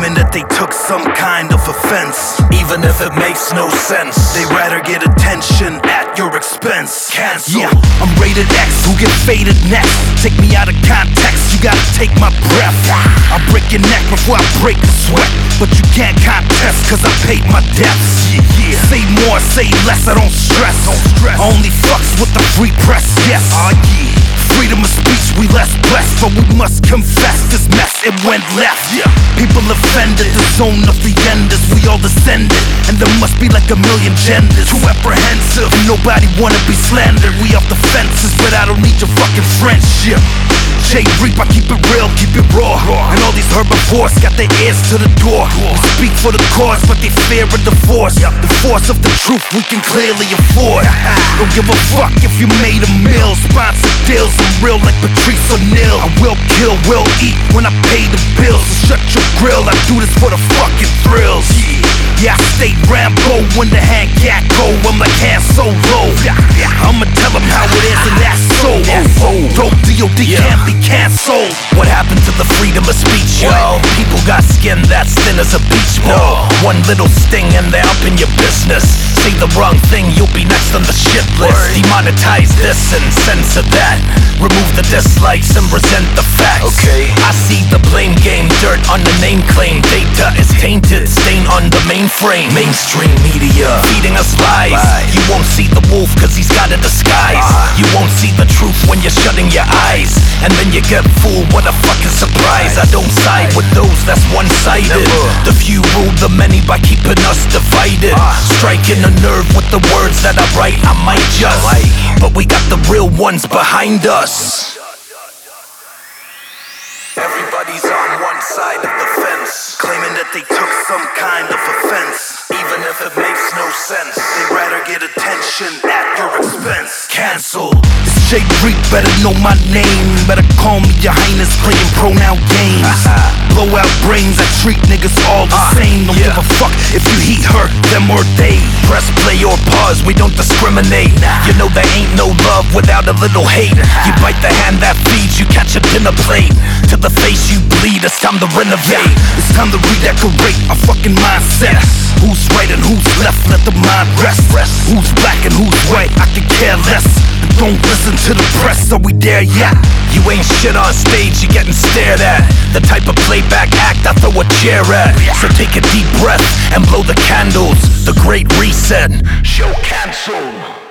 claiming that they took some kind of offense, even if it makes no sense. They rather get attention at your expense. Cancel. Yeah, I'm rated X, who get faded next. Take me out of context, you gotta take my breath. I'll break your neck before I break a sweat, but you can't contest, cause I paid my debts. Yeah. Say more, say less, I don't stress. I only fucks with the free press, yes. Yeah. Freedom of speech, we less blessed, but we must confess this mess, it went left. Yeah. People offended, the zone of the enders, we all descended, and there must be like a million genders. Too apprehensive, and nobody wanna be slandered. We off the fences, but I don't need your fucking friendship. J Reap, I keep it real, keep it raw. And all these herbivores got their ears to the door. We speak for the cause, but they fear a divorce. The force of the truth we can clearly afford. Don't give a fuck if you made a meal. Sponsor deals, I'm real like Patrice O'Neal. I will kill, will eat when I pay the bills. So shut your grill, I do this for the fucking thrills. Yeah, I stay Rambo when the hand cat go. I'm like Han Solo. I'ma tell them how it is, and that's so. Dope DOD can't be canceled. What happened to the freedom of speech, yo? People got skin that's thin as a beach ball. One little sting and they're up in your business. Say the wrong thing, you'll be next on the shit list. Demonetize this and censor that. Remove the dislikes and resent the facts. Okay. I see the blame game, dirt on the name claim. Data is tainted, stain on the mainframe. Mainstream media feeding us lies. You won't see the wolf cause he's got a disguise. You won't see the truth when you're shutting your eyes, and then you get fooled, what a fucking surprise. I don't side with those that's one-sided. The few rule the many by keeping us divided. Striking a nerve with the words that I write, I might just, but we got the real ones behind us. Everybody's on one side of the fence, claiming that they took some kind of offense, even if it makes no sense. They rather get attention at your expense. Cancel. It's J Reap, better know my name. Better call me your highness, playing pronoun games. Blow out brains, I treat niggas all the same. Don't give a fuck if you heat her, them or they. Press play or pause, we don't discriminate. You know there ain't no love without a little hate. You bite the hand that feeds, you catch a dinner plate. To the face you bleed, it's time to renovate. It's time to redecorate our fucking mindset. Who's right and who's left, let the mind rest. Who's black and who's white, I can care less. And don't listen to the press, are we there yet? You ain't shit on stage, you're getting stared at. The type of playback act I throw a chair at. So take a deep breath and blow the candles. The great reset, show cancelled.